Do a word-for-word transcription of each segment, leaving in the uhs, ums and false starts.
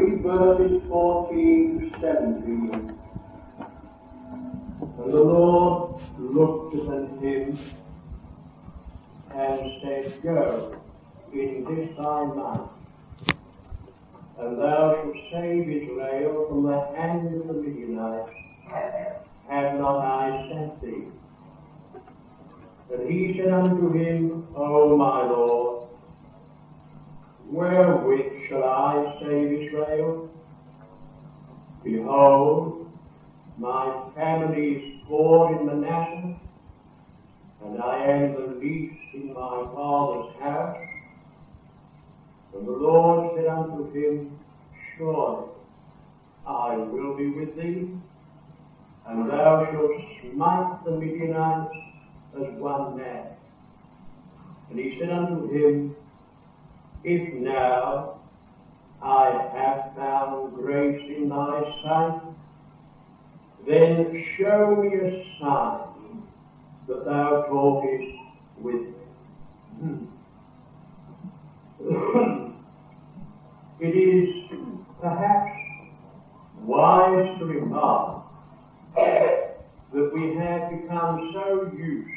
read verses fourteen to seventeen. And the Lord looked upon him and said, Go in this thy might, and thou shalt save Israel from the hand of the Midianites. Have not I sent thee? And he said unto him, O my Lord, wherewith shall I save Israel? Behold, my family is poor in Manasseh, and I am the least in my father's house. And the Lord said unto him, Surely I will be with thee, and thou shalt smite the Midianites as one man. And he said unto him, If now I have found grace in thy sight, then show me a sign that thou talkest with me. It is perhaps wise to remark that we have become so used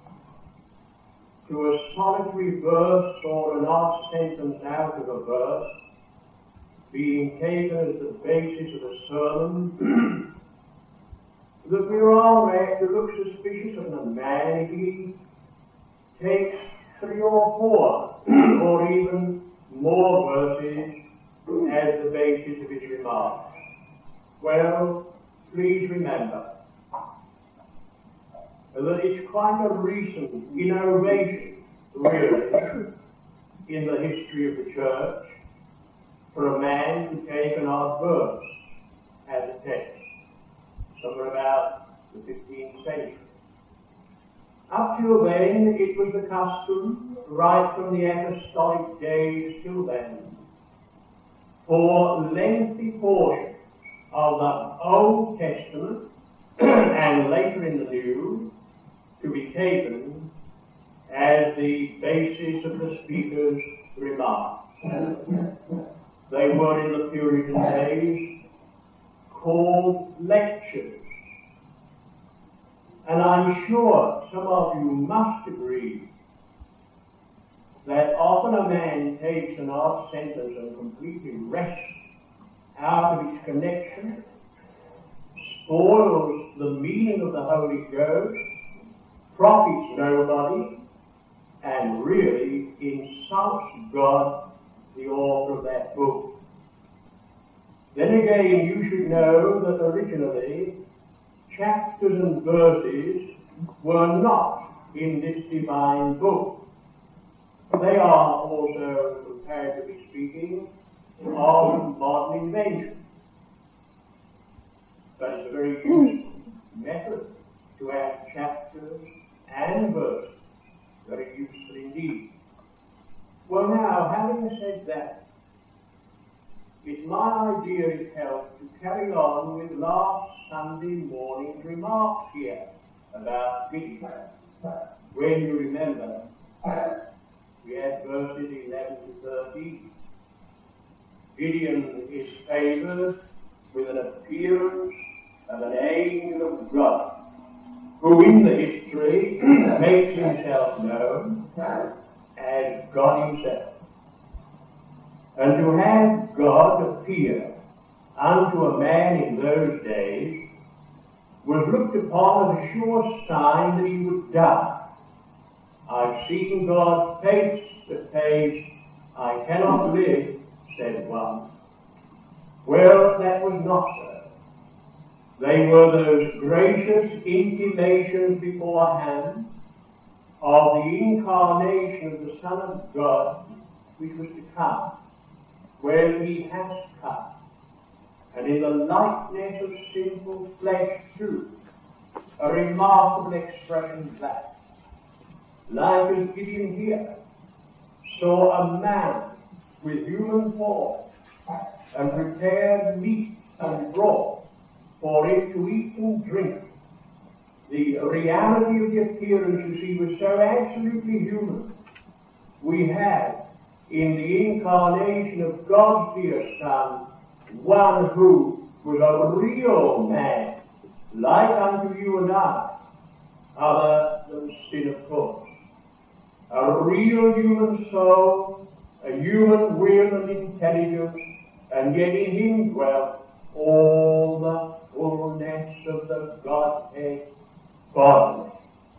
to a solitary verse or an odd sentence out of a verse being taken as the basis of a sermon that we're all apt to look suspicious of a man if he takes three or four or even more verses as the basis of his remarks. Well, please remember that it's quite a recent innovation, really, in the history of the church for a man to take an odd verse as a text, somewhere about the fifteenth century. Up till then, it was the custom, right from the apostolic days till then, for lengthy portions of the Old Testament and later in the New to be taken as the basis of the speaker's remarks. They were in the Puritan days called lectures. And I'm sure some of you must agree that often a man takes an odd sentence and completely wrests out of its connection, spoils the meaning of the Holy Ghost, profits nobody, and really insults God, the author of that book. Then again, you should know that originally chapters and verses were not in this divine book. They are also, comparatively speaking, of modern invention. But it's a very useful method to add chapters and verses. Very useful indeed. Well now, having said that, it's my idea it helps to carry on with last Sunday morning's remarks here about Gideon. When you remember, we had verses eleven to thirteen. Gideon is favoured with an appearance of an angel of God, who in the history makes himself known as God himself. And to have God appear unto a man in those days was looked upon as a sure sign that he would die. I've seen God face to face, I cannot live, said one. Well, that was not so. They were those gracious intimations beforehand of the incarnation of the Son of God which was to come. Well, he has come, and in the likeness of sinful flesh too, a remarkable expression that, like as Gideon here, saw a man with human form, and prepared meat and brought for it to eat and drink. The reality of the appearance, you see, was so absolutely human. We have, in the incarnation of God's dear Son, one who was a real man, like unto you and I, other than sin, of course. A real human soul, a human will and intelligence, and yet in him dwelt all the fullness of the Godhead bodily.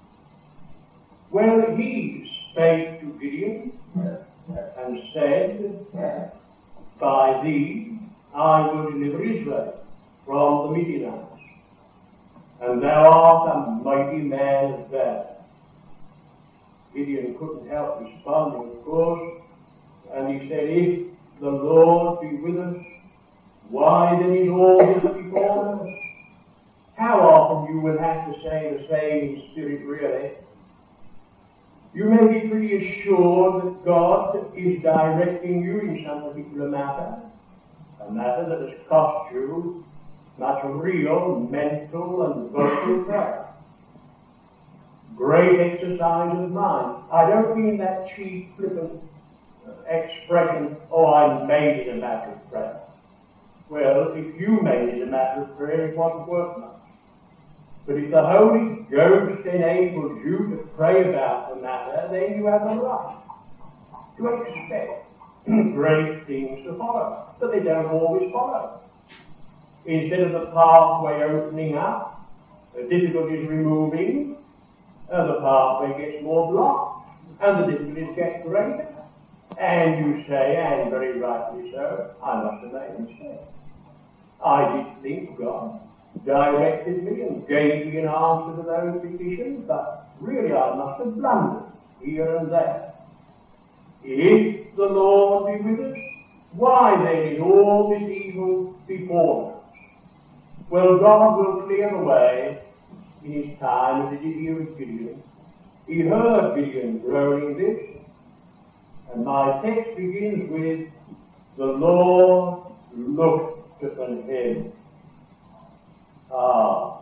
Well, he spake to Gideon and said, by thee I will deliver Israel from the Midianites, and thou art a mighty man of valor. Gideon couldn't help responding, of course, and he said, if the Lord be with us, why then is all this before us? How often you will have to say the same in spirit, really. You may be pretty assured that God is directing you in some particular matter, a matter that has cost you much real, mental, and vocal prayer. Great exercise of mind. I don't mean that cheap, flippant expression, oh, I made it a matter of prayer. Well, if you made it a matter of prayer, it wasn't worth much. But if the Holy Ghost enables you to pray about the matter, then you have a right to expect great things to follow. But they don't always follow. Instead of the pathway opening up, the difficulties removing, uh, the pathway gets more blocked, and the difficulties get greater. And you say, and very rightly so, I must have made a mistake. I did think God directed me and gave me an answer to those petitions, but really I must have blundered here and there. If the Lord be with us, why then is all this evil before us? Well, God will clear the way in his time, as he did here with Gideon. He heard Gideon groaning this, and my text begins with, the Lord looked upon him. Ah,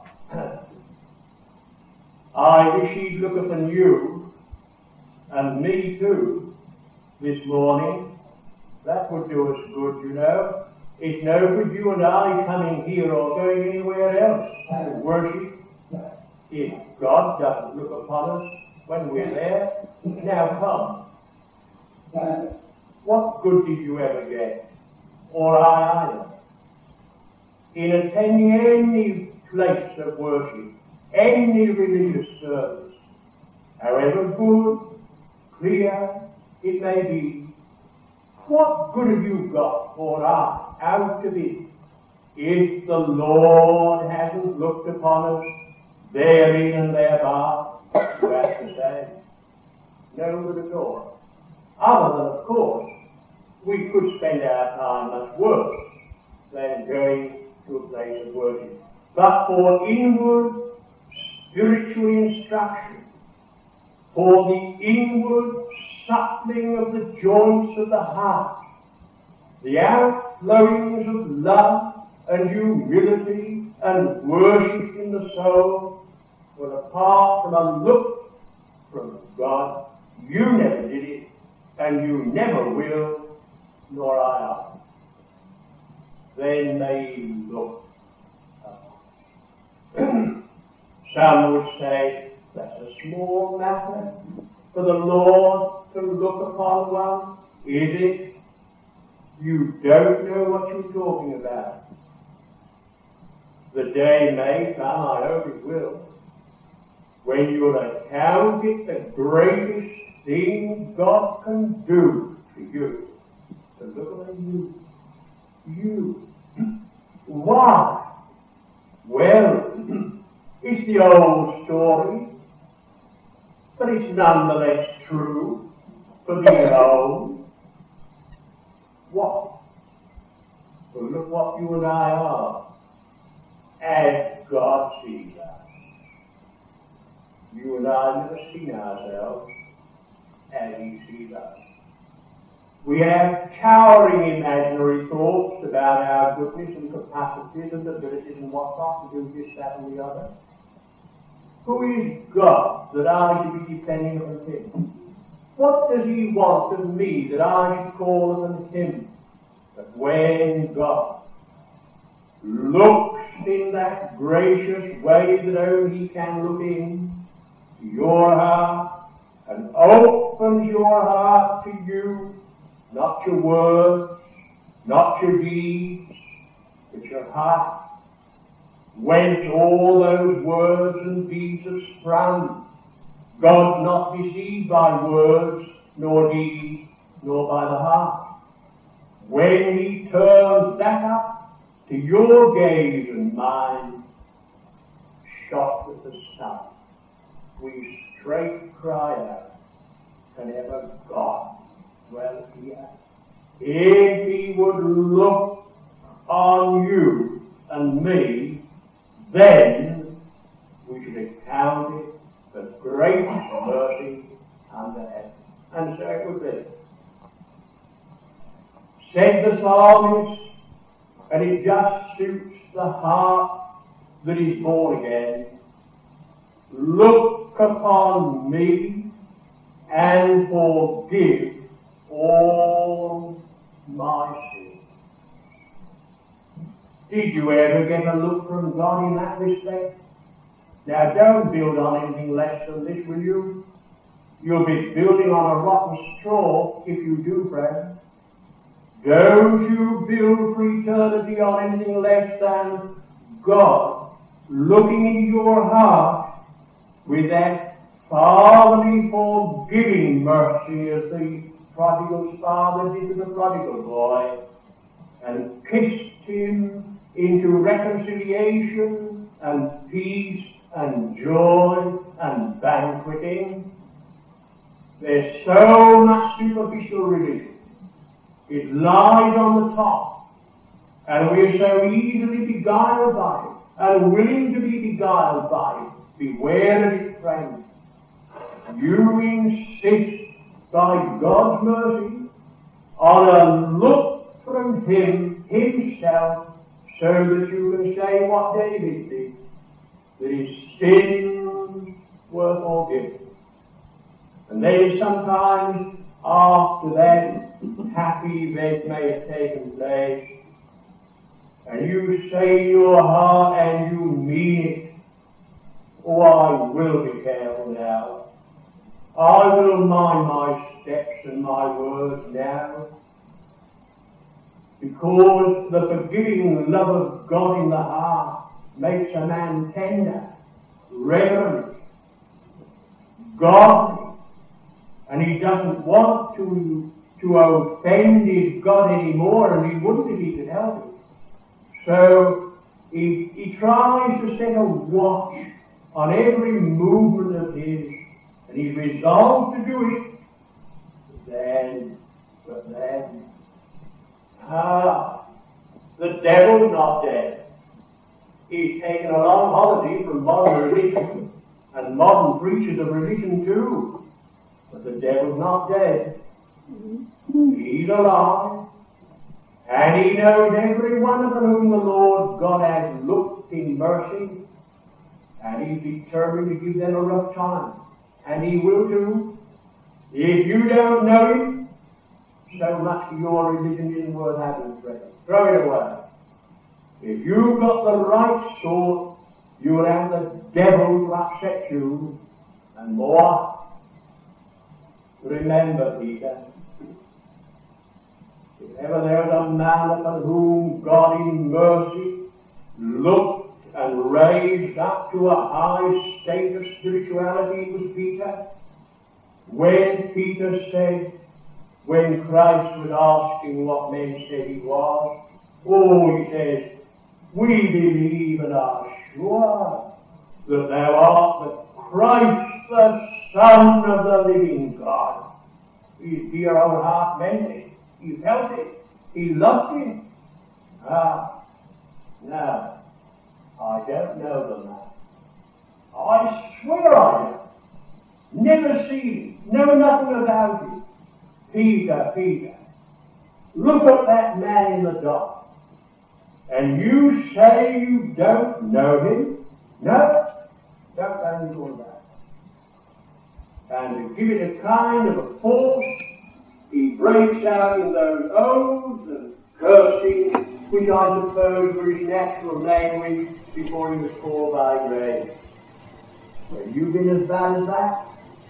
I wish he'd look upon you, and me too, this morning. That would do us good, you know. It's no good you and I coming here or going anywhere else to worship if God doesn't look upon us when we're there. Now come. What good did you ever get? Or I either? In attending any place of worship, any religious service, however good, clear it may be, what good have you got or I out of it if the Lord hasn't looked upon us therein and thereby? You have to say, no good at all. Other than, of course, we could spend our time much worse than going to a place of worship. But for inward spiritual instruction, for the inward suppling of the joints of the heart, the outflowings of love and humility and worship in the soul, well, apart from a look from God, you never did it, and you never will, nor I. Then they look up. Some would say, that's a small matter for the Lord to look upon one. Is it? You don't know what you're talking about. The day may come, I hope it will, when you'll account it the greatest thing God can do to you. To look at you. You. Why? Well, it's the old story, but it's nonetheless true for being old. What? Well, look what you and I are, as God sees us. You and I never see ourselves as he sees us. We have towering imaginary thoughts about our goodness and capacities and abilities and what not to do this, that, and the other. Who is God that I should be depending on him? What does he want of me that I should call upon him? But when God looks in that gracious way that only He can look in to your heart and opens your heart to you, not your words, not your deeds, but your heart, whence all those words and deeds have sprung. God's not deceived by words, nor deeds, nor by the heart. When He turns that up to your gaze and mine, shot with the sun, we straight cry out, can ever God dwell here? If He would look on you and me, then we should account it the greatest mercy under heaven. And so it would be. Said the psalmist, and it just suits the heart that is born again, look upon me and forgive all my sins. Did you ever get a look from God in that respect? Now don't build on anything less than this, will you? You'll be building on a rotten straw if you do, friend. Don't you build for eternity on anything less than God looking into your heart with that fatherly forgiving mercy as the prodigal father did to the prodigal boy, and kissed him into reconciliation and peace and joy and banqueting. There's so much superficial religion. It lies on the top, and we are so easily beguiled by it, and willing to be beguiled by it. Beware of it, friends. You insist, by God's mercy, on a look from Him Himself, so that you can say what David did, that his sins were forgiven. And then sometimes after that happy event may have taken place, and you say in your heart and you mean it, oh, I will be careful now. I will mind my steps and my words now, because the forgiving love of God in the heart makes a man tender, reverent, godly, and he doesn't want to, to offend his God anymore, and he wouldn't if he could help it. So he, he tries to set a watch on every movement of his, and he's resolved to do it. But then, but then, ah, the devil's not dead. He's taken a long holiday from modern religion, and modern preachers of religion too. But the devil's not dead. He's alive, and he knows every one of them whom the Lord God has looked in mercy, and he's determined to give them a rough time. And he will too. If you don't know him, so much of your religion isn't worth having, friend. Throw it away. If you've got the right sort, you'll have the devil to upset you, and more. Remember, Peter, if ever there was a man upon whom God in mercy looked and raised up to a high state of spirituality, it was Peter. When Peter said, when Christ was asking what men said he was, oh, he says, we believe and are sure that thou art the Christ, the Son of the living God. His dear old heart meant it. He felt it. He loved it. Ah, no. I don't know the man. I swear I don't. Never seen him. Know nothing about him. Peter, Peter, look at that man in the dock. And you say you don't know him? No, don't know anything about it. And to give it a kind of a force, he breaks out in those oaths and cursing, which I suppose were his natural language before he was called by grace. Have you been as bad as that?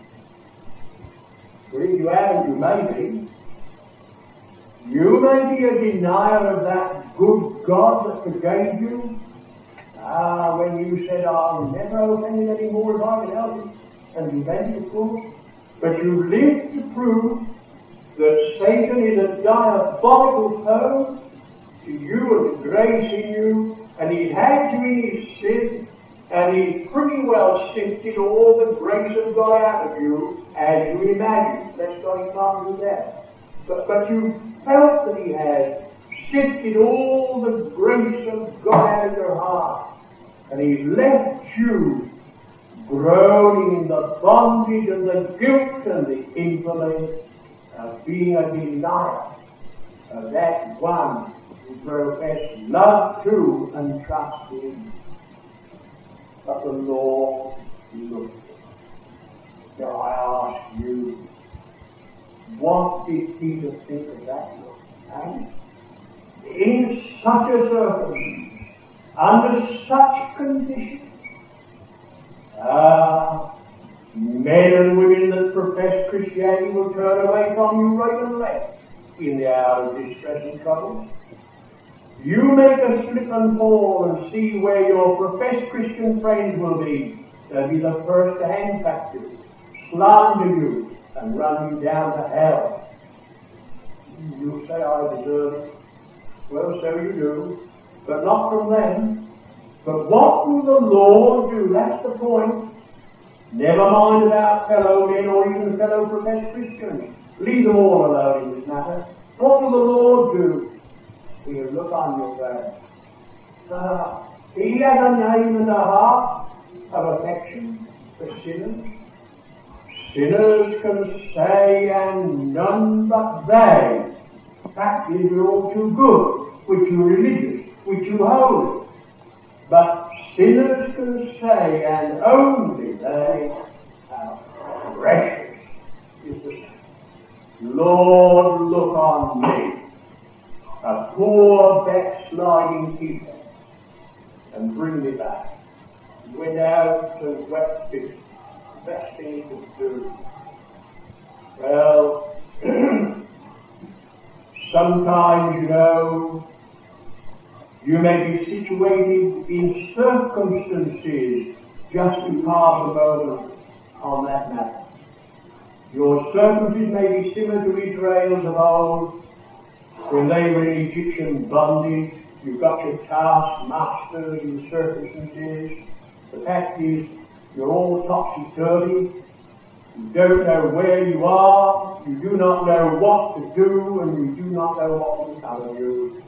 Well, if you haven't, you may be. You may be a denier of that good God that forgave you. Ah, when you said, I'll never offend any more if I can help it, and you meant, of course, but you lived to prove that Satan is a diabolical foe to you and the grace in you, and he had you in his sin, and he pretty well sifted all the grace of God out of you, as you imagine. Let's God can't do that. But, but you felt that he had sifted all the grace of God out of your heart, and he left you groaning in the bondage and the guilt and the infamy of being a denier of that one who professed love to and trust in. But the Lord looked. Now I ask you, what did Peter think of that look? And in such a circumstance, under such conditions, ah, men and women that profess Christianity will turn away from you right and left in the hour of distress and trouble. You make a slip and fall and see where your professed Christian friends will be. They'll be the first to handback you, slander you, and run you down to hell. You'll say, I deserve it. Well, so you do, but not from them. But what will the Lord do? That's the point. Never mind about fellow men or even fellow professed Christians. Leave them all alone in this matter. What will the Lord do? He'll look on your friend. Uh, he has a name and a heart of affection for sinners. Sinners can say, and none but they, that is, you're all too good, which you religious, which you holy. But sinners can say, and only they, how precious is the Savior. Lord, look on me, a poor backsliding keeper, and bring me back. He went out and wept bitterly. The best thing he could do. Well, sometimes, you know, you may be situated in circumstances just to pass a moment on that matter. Your circumstances may be similar to Israel's of old, when they were in Egyptian bondage. You've got your taskmasters and circumstances. The fact is, you're all topsy-turvy. You don't know where you are. You do not know what to do, and you do not know what will become of you.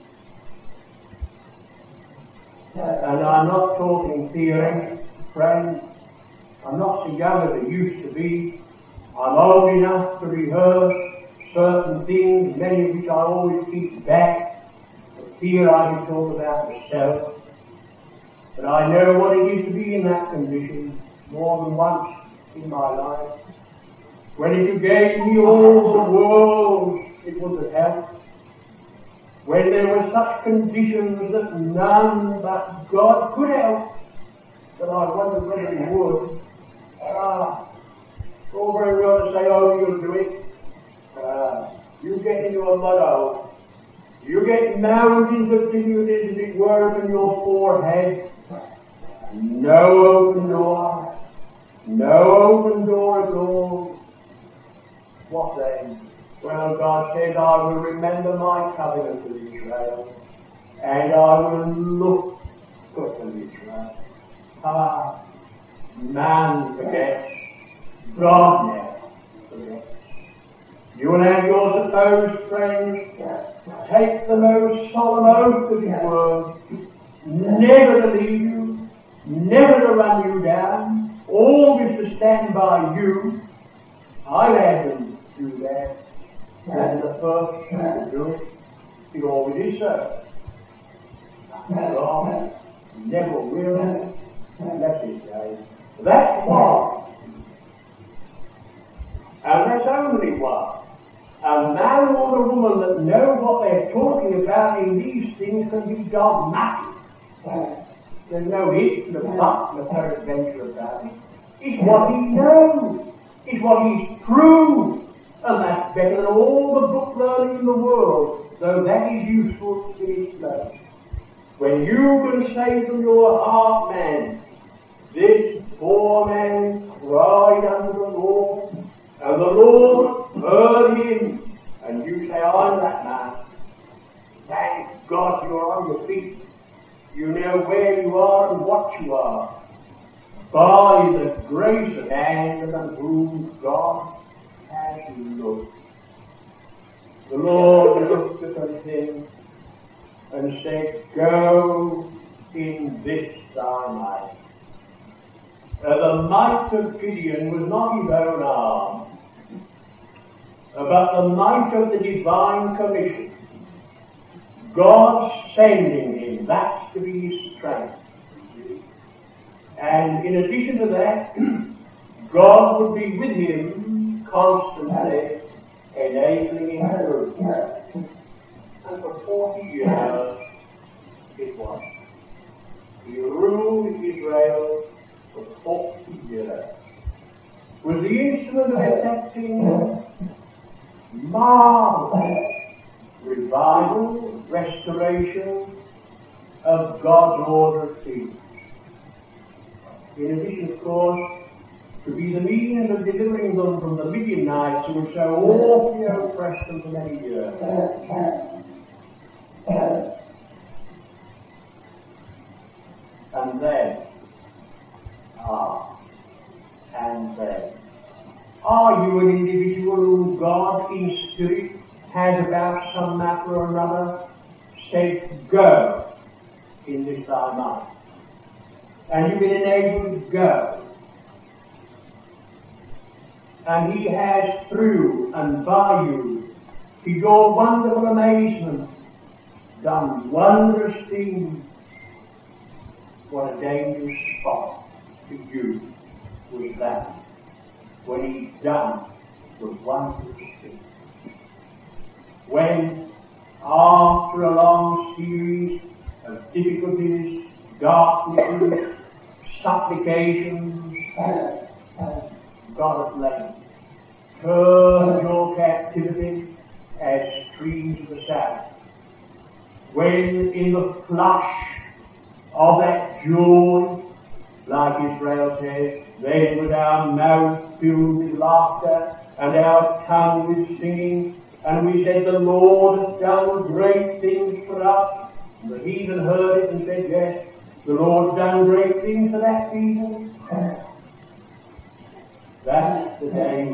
And I'm not talking theory, friends. I'm not so young as I used to be. I'm old enough to rehearse certain things, many of which I always keep back, for fear I can talk about myself. But I know what it is to be in that condition more than once in my life. When if you gave me all the world, it wouldn't help. When there were such conditions that none but God could help, that I wondered whether he would. Ah, it's all very well to say, oh, you'll do it. Uh, you get into a mud hole. You get mountains of difficulties, as it were, in your forehead. No open door. No open door at all. What then? Well, God says, I will remember my covenant with Israel, and I will look good to Israel. Ah, man forgets. God never forgets. You will have your supposed friends take the most solemn oath of his word, never to leave you, never to run you down, always to stand by you. I've had them do that. And the first to do it, he always is so. God never will let it go. That's why. And that's only why A man or a woman that know what they're talking about in these things can be dogmatic. There's no if, no but, no peradventure about it. It's what he knows. It's what he's proved. And that's better than all the book learning in the world, though that is useful in its place. When you can say from your heart, man, this poor man cried unto the Lord, and the Lord heard him, and you say, I'm that man. Thank God you're on your feet. You know where you are and what you are. By the grace of man on whom God has looked. The Lord looked upon him and said, go in this thy might. Uh, the might of Gideon was not his own arm, uh, but the might of the divine commission. God sending him, that's to be his strength. And in addition to that, God would be with him constantly, enabling him to do. And for forty years it was. He ruled Israel for forty years. Was the instrument of effecting marvelous revival, restoration of God's order of things. In addition, of course, to be the means of delivering them from the Midianites who were so awfully oppressed them for many years. And then, ah, and then, are you an individual whom God in spirit has about some matter or another said, go in this thy might? And you've been enabled to go. And he has through and by you, to your wonderful amazement, done wondrous things. What a dangerous spot to you was that, when he done the wondrous things. When, after a long series of difficulties, darknesses, supplications, God at length turned your captivity as streams of the south. When in the flush of that joy, like Israel says, then was our mouth filled with laughter and our tongue with singing, and we said, the Lord has done great things for us. And the heathen heard it and said, yes, the Lord's done great things for that people. That's the day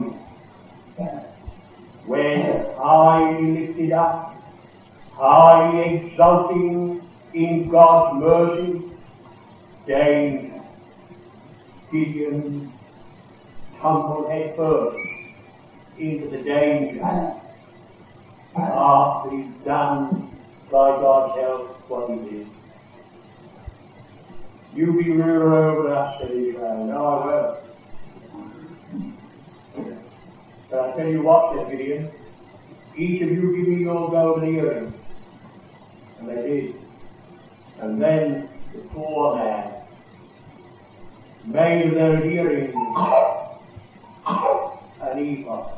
when highly lifted up, highly exulting in God's mercy, James, Gideon tumbled head first into the danger after he's done by God's help what he did. You be ruler over us, said Israel. No, I will. But I tell you what, said Gideon, each of you give me your golden earrings. And they did. And then the poor man made of those earrings an ephod.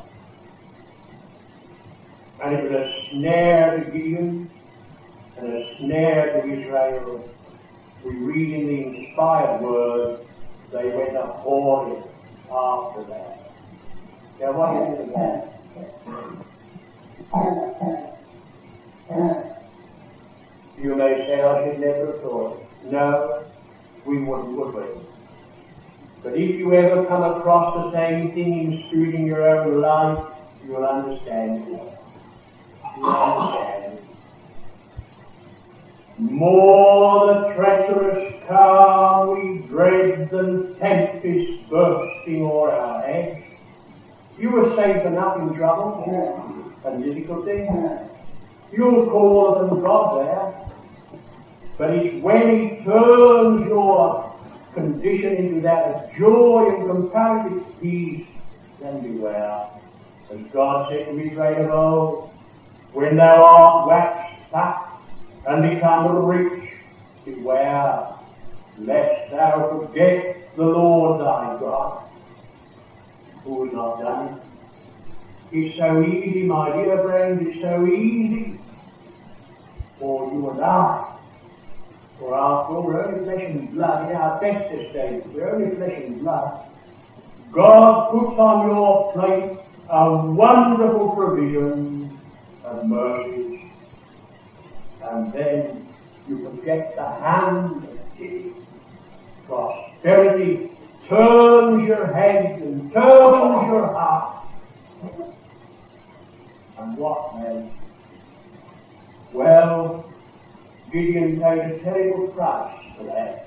And it was a snare to Gideon and a snare to Israel. We read in the inspired word, they went a whoring after that. Now what is it about? You may say, I should never have thought it. No, we wouldn't, would we? But if you ever come across the same thing in spirit in your own life, you'll understand it. You'll understand it. More the treacherous calm we dread than tempest bursting o'er our heads. You were safe enough in trouble and difficulty. You'll call upon God there. But it's when he turns your condition into that of joy and comparative peace, then beware. As God said to Israel of old, when thou art waxed fat and become rich, beware lest thou forget the Lord thy God, who has not done it. It's so easy, my dear friend, it's so easy for you and I. For after all, we're only flesh and blood in our best estate. We're only flesh and blood. God puts on your plate a wonderful provision of mercies. And then you forget the hand of pity. Prosperity turns your head and turns your heart. And what then? Well, Gideon paid a terrible price for that.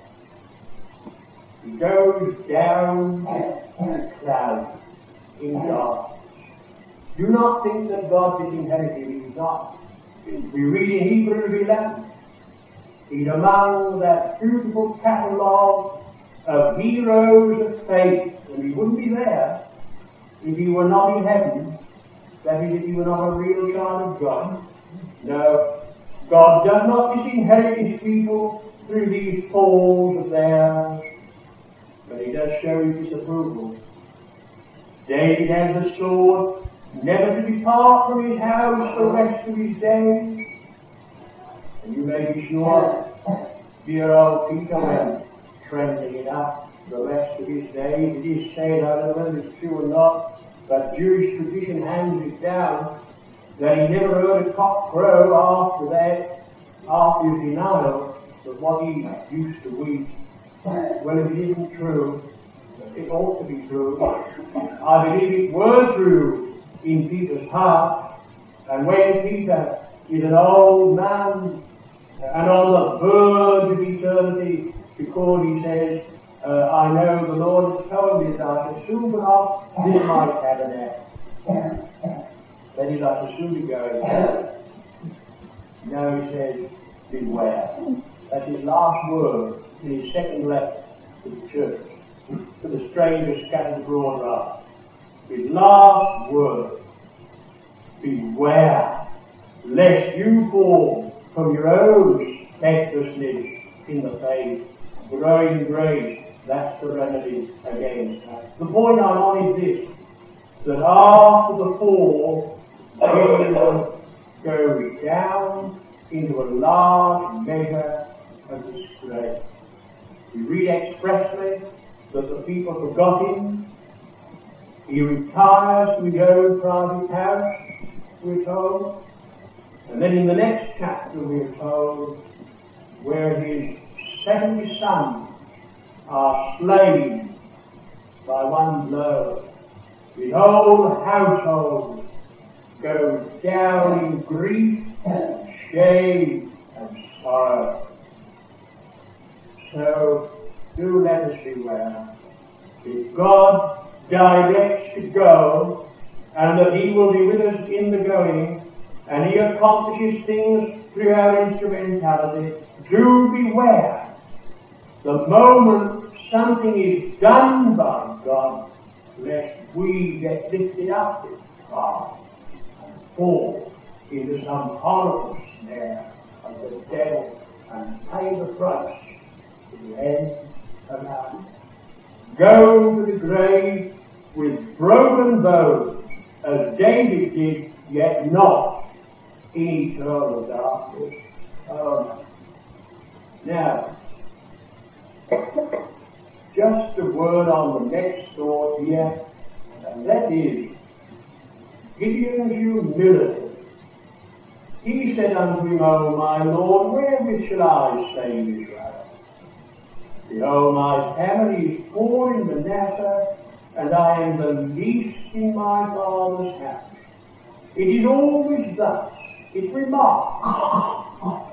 He goes down in a cloud in darkness. Do not think that God disinherited his God. We read in Hebrews eleven. He's among that beautiful catalogue of heroes of faith, and he wouldn't be there if he were not in heaven. That is, if he were not a real child of God. No, God does not disinherit his people through these falls of theirs, but he does show his disapproval. David had the sword, never to depart from his house the rest of his days. And you may be sure, dear old Peter went trembling it up the rest of his days. It is said, I don't know whether it's true or not, but Jewish tradition hands it down, that he never heard a cock crow after that, after his denial of what he used to weep. Well, if it isn't true, it ought to be true. I believe it were true in Peter's heart, and when Peter is an old man and on the verge of eternity, because he says, uh, I know the Lord has told me that I shall soon put off this my tabernacle. That is, I shall soon be going. Now he says, beware. That's his last word in his second letter to the church, to the strangers scattered abroad around. His last word, beware, lest you fall from your own steadfastness in the faith, growing in grace. That's the remedy against that. The point I'm on is this, that after the fall, Jesus goes down into a large measure of disgrace. We read expressly that the people forgot him. He retires to his own private house, we're told. And then in the next chapter we're told where his seventy sons are slain by one blow. His whole household goes down in grief and shame and sorrow. So do let us beware. If God directs to go, and that he will be with us in the going, and he accomplishes things through our instrumentality, do beware. The moment something is done by God, lest we get lifted up with pride and fall into some horrible snare of the devil and pay the price to the end of our life. Go to the grave with broken bones, as David did, yet not in eternal darkness. Oh, no. Now, just a word on the next thought here, and that is Gideon's humility. He said unto him, O my Lord, wherewith shall I save Israel? Behold, my family is poor in Manasseh, and I am the least in my father's house. It is always thus. It's remarkable.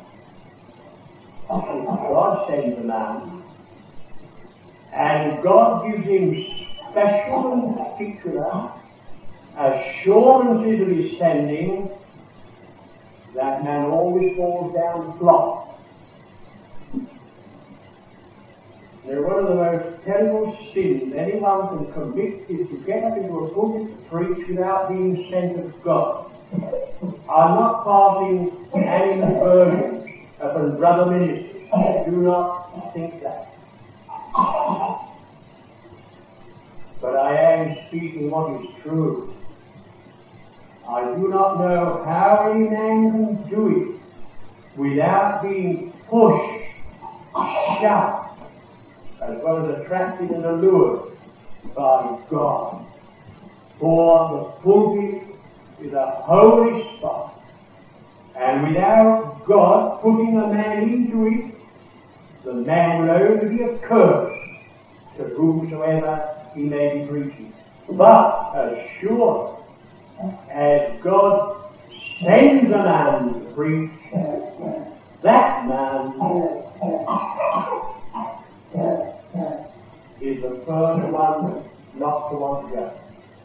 God sends a man, and God gives him special and particular assurances of his sending. That man always falls down flat. Now, one of the most terrible sins anyone can commit is to get up into a pulpit to preach without being sent of God. I'm not passing any versions upon brother ministers. Do not think that. But I am speaking what is true. I do not know how any man can do it without being pushed, shoved, as well as attracted and allured by God. For the pulpit is a holy spot, and without God putting a man into it, the man will only be a curse to whomsoever he may be preaching. But as sure as God sends a man to preach, that man is the first one not to want to go.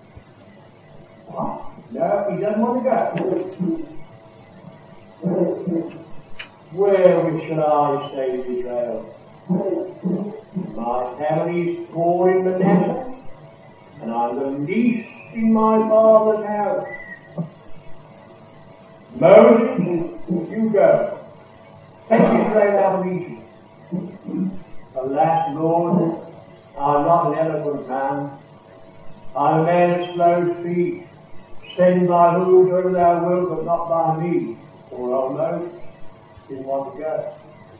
What? No, he doesn't want to go. Where shall I save Israel? My family is poor in Manasseh, and I'm the least in my father's house. Moses, you go. Take Israel out of Egypt. Alas, Lord, I'm not an eloquent man. I'm a man of slow speech. Send by whosoever thou wilt, but not by me. Or old Moses didn't want to go.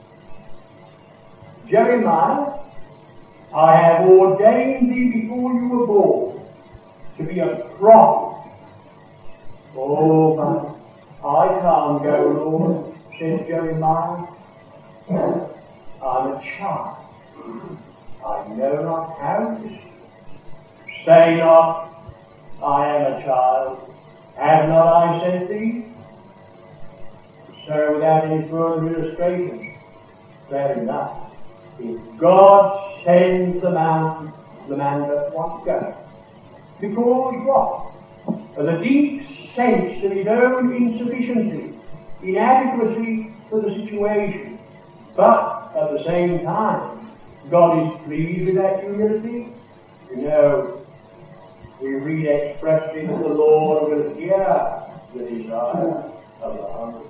Jeremiah, I have ordained thee before you were born to be a prophet. Oh, but I can't go, Lord, says Jeremiah. I'm a child. I know not how to speak. Say not, I am a child. Have not I sent thee? So without any further illustration, fair enough. If God sends the man, the man that wants to go. Because what? The deep sense of his own insufficiency, inadequacy for the situation. But at the same time, God is pleased with that humility. You know, we read expressly that the Lord will hear the desire of the humble.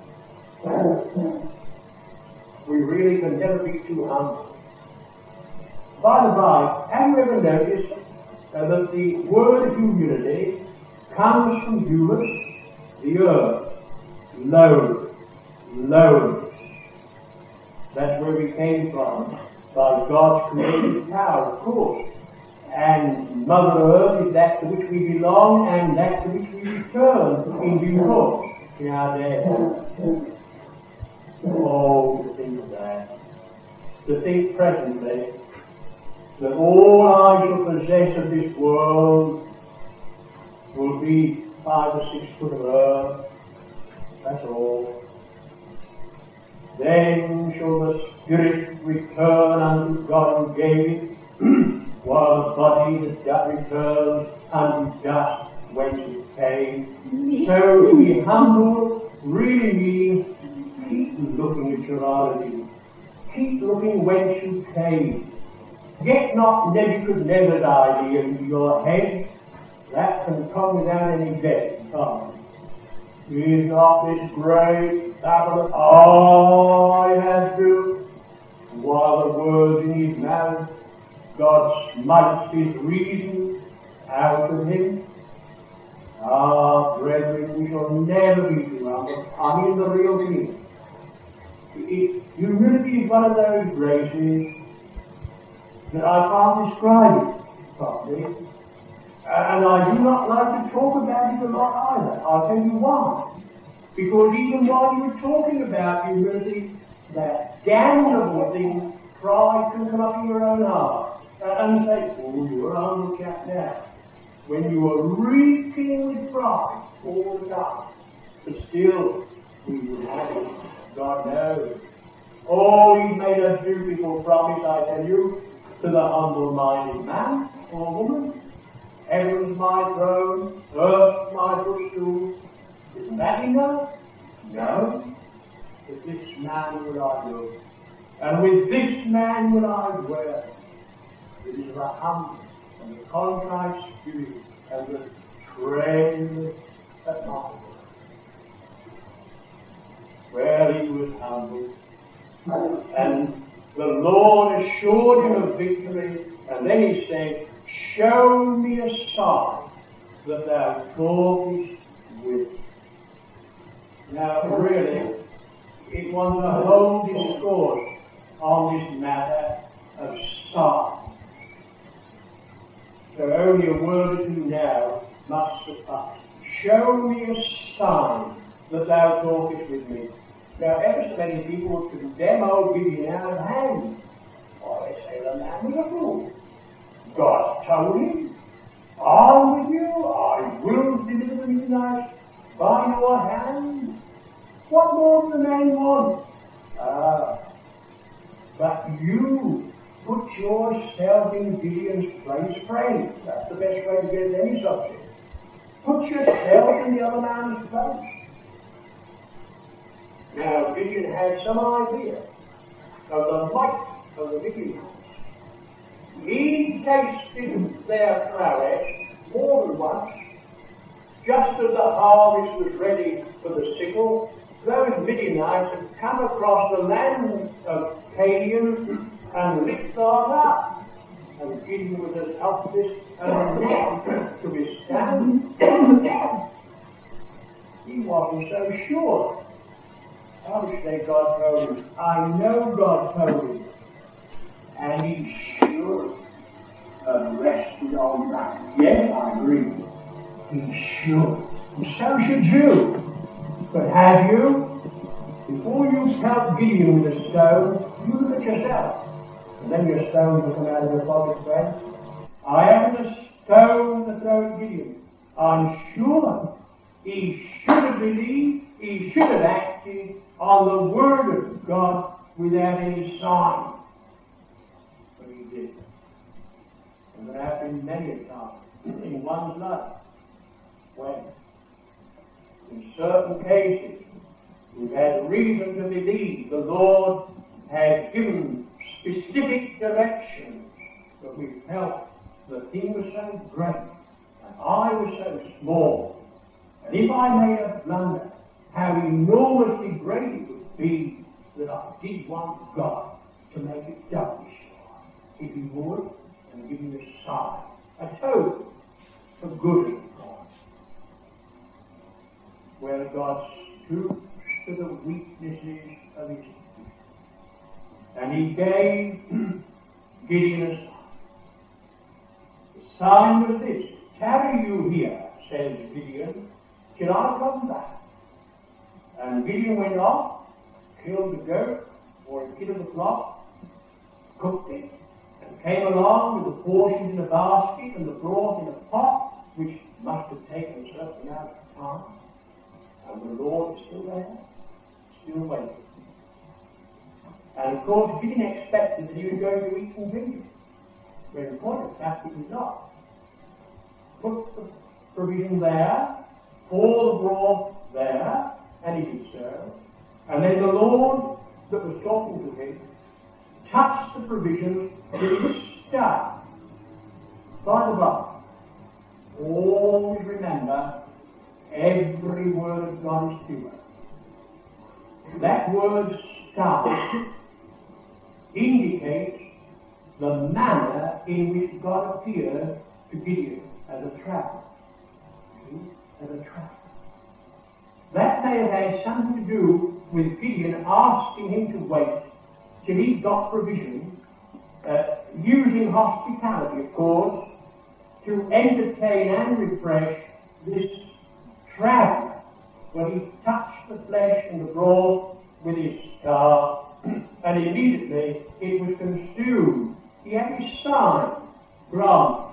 We really can never be too humble. By the by, have you ever noticed uh, that the word humility comes from humus, the earth, low, low. That's where we came from, by God's creative power, of course. And Mother Earth is that to which we belong, and that to which we return in due course in our day. Oh, to think of that. To think presently that all I shall possess of this world will be five or six foot of earth. That's all. Then shall the spirit return unto God who gave it, while the body that returns unto dust whence it came. So to be humble really means keep looking at your origin. Keep looking whence you came. Get not Nebuchadnezzar's idea into your head. That can come without any bet. Is not this great Babylon I have built? While the words in his mouth, God smites his reason out of him. Ah, brethren, we shall never be too humble. I mean the real thing. It, humility is one of those graces that I can't describe it properly. And I do not like to talk about it a lot either. I'll tell you why. Because even while you were talking about humility, that damnable thing, pride, can come up in your own heart. And say, oh, you're a humble chap now. When you are reeking with pride all the time. But still, we would have it. God knows. All He's made us do before promise, I tell you, to the humble-minded man or woman. Heaven's my throne, earth my footstool. Isn't that enough? No. With this man will I go, and with this man will I dwell. It is the humble and the contrite spirit and the treasure at my word. Where he was humble, and the Lord assured him of victory, and then he said, show me a sign that thou talkest with me. Now, really, it was a whole discourse on this matter of signs. So only a word or two now must suffice. Show me a sign that thou talkest with me. Now, ever so many people would condemn old Gideon out of hand. Or they say the man was a fool. God told him, I'm with you, I will deliver the Midianites by your hand. What more does the man want? Ah, but you put yourself in Gideon's place, friend. That's the best way to get at any subject. Put yourself in the other man's place. Now, Gideon had some idea of the might of the Midianites. He tasted their prowess more than once. Just as the harvest was ready for the sickle, those Midianites had come across the land of Canaan and licked those up. And Gideon was as helpless as a lamb to withstand. He wasn't so sure. I would say God told him. I know God told him. And he should have rested on that. Yes, I agree. He should. And so should you. But have you? Before you count Gideon with a stone, you look at yourself. And then your stone will come out of your pocket, friend. I haven't a stone to throw at Gideon. I'm sure he should have believed, he should have acted on the word of God without any sign. But he didn't. And there have been many a time in one's life when, in certain cases, we've had reason to believe the Lord has given specific directions, but we felt the thing was so great, and I was so small, and if I made a blunder, how enormously great it would be that I did want God to make it doubly sure, if He would, and give me a sign, a token for good of God, where God stoops to the weaknesses of His people. And He gave Gideon a sign. The sign was this: tarry you here, says Gideon, till I come back. And Gideon went off, killed the goat, or a kid of the flock, cooked it, and came along with the portions in a basket and the broth in a pot, which must have taken a certain amount of time. And the Lord is still there, still waiting. And of course, he didn't expect that he was going to eat and drink it. But in point of fact, it was not. Put the provision there, pour the broth there, and he did so. And then the Lord that was talking to him touched the provisions with his staff. By the by, always remember, every word of God is pure. That word staff indicates the manner in which God appeared to Gideon as a traveler. See? As a traveler. That may have had something to do with Gideon asking him to wait till he got provision, uh, using hospitality, of course, to entertain and refresh this traveler, when he touched the flesh and the broth with his staff, and immediately it was consumed. He had his sign granted.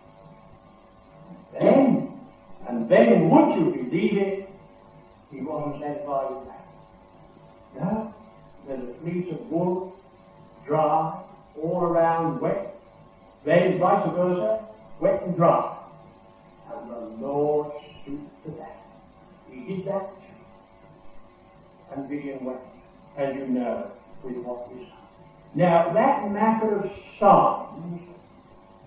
Then, and then, would you believe it, he wasn't satisfied with that. No, there's a fleece of wool, dry, all around wet, then vice versa, wet and dry. And the Lord stooped to that. He did that too. And Gideon went, as you know, with what we saw. Now, that matter of signs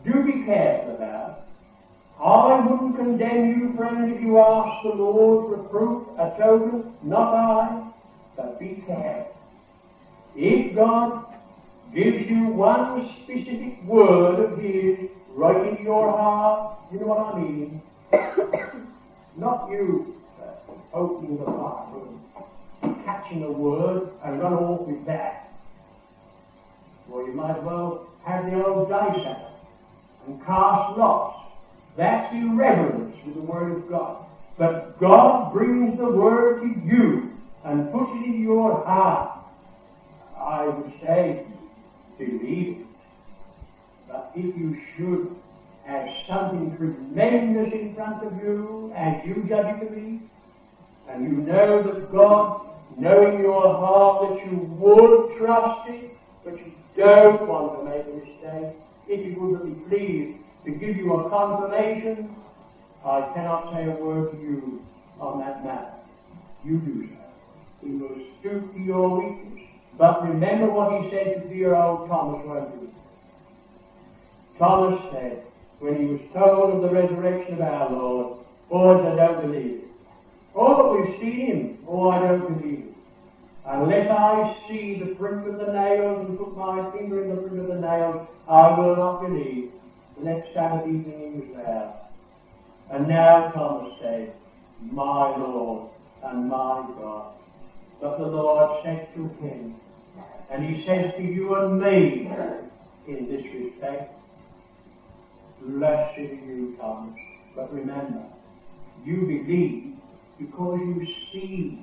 do be careful about. I wouldn't condemn you, friend, if you ask the Lord's reproof, a token, not I, but be careful. If God gives you one specific word of His right into your heart, you know what I mean? Not you uh, opening the Bible, catching a word and run off with that. Well, you might as well have the old dice out and cast lots. That's irreverence with the Word of God. But God brings the Word to you and puts it in your heart. I would say, believe it. But if you should have something tremendous in front of you, as you judge it to be, and you know that God, knowing your heart, that you would trust it, but you don't want to make a mistake, if He would be pleased to give you a confirmation, I cannot say a word to you on that matter. You do so. He will stoop to your weakness. But remember what He said to dear old Thomas, won't you? Thomas said, when he was told of the resurrection of our Lord, boys, I don't believe it. Oh, but we've seen Him. Oh, I don't believe it. Unless I see the print of the nails and put my finger in the print of the nails, I will not believe. The next Sabbath evening he was there. And now Thomas said, my Lord and my God. But the Lord said to him, and He says to you and me in this respect, blessed are you, Thomas. But remember, you believe because you see.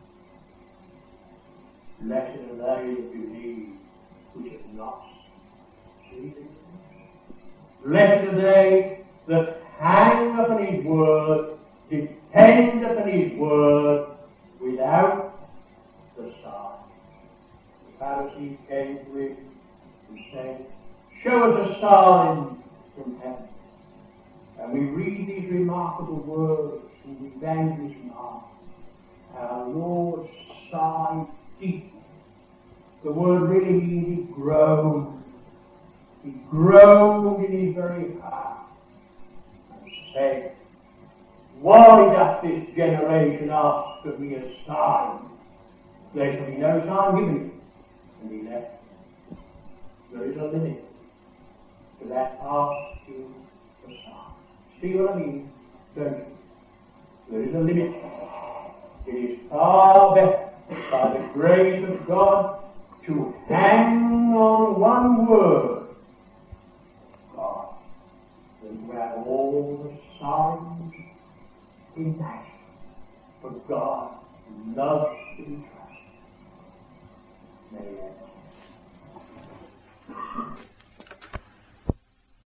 Blessed are they that believe, which have not seen. Blessed are they that hang upon His word, depend upon His word, without the sign. The Pharisees came to Him and said, show us a sign from heaven. And we read these remarkable words in the evangelist Mark. Our Lord sighed deeply. The word really means He groaned. He groaned in His very heart and said, why doth this generation ask of me a sign? There shall be no sign given you. And He left. There is a limit to that asking for sign. See what I mean? Don't you? There is a limit. It is far better, by the grace of God, to hang on one word of God than to have all the signs in action. For God loves to be trusted. May